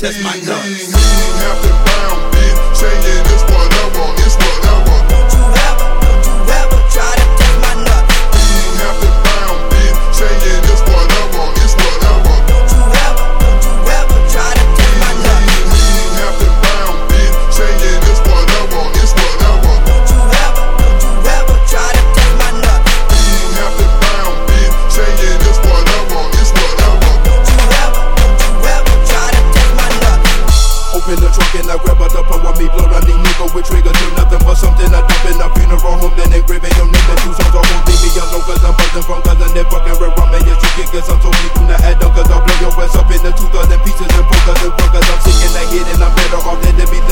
test my nuts. He ain't have to bound, bitch, saying it's whatever, it's whatever. Don't you ever try to test my nuts. He ain't have to bound, bitch, saying it's whatever, it's whatever. Don't you ever try to test my nuts. He ain't have to bound, bitch, saying it's whatever, it's whatever. Don't you ever try to test my nuts. He ain't have to bound, bitch, saying it's whatever, it's whatever. Don't you ever try to test my nuts. Open the trunk and I grab out the pump while me blow down the nigga with trigger to nothing but something I dump in a funeral home. Then they grave your name, the 2 songs I won't leave me alone. Cause I'm buzzing from cousin they fucking red rum. And yes, you can get some totally do not add up. Cause I'll blow your ass up into 2,000 pieces and 4,000 workers. I'm sick in the head and I'm better off than to be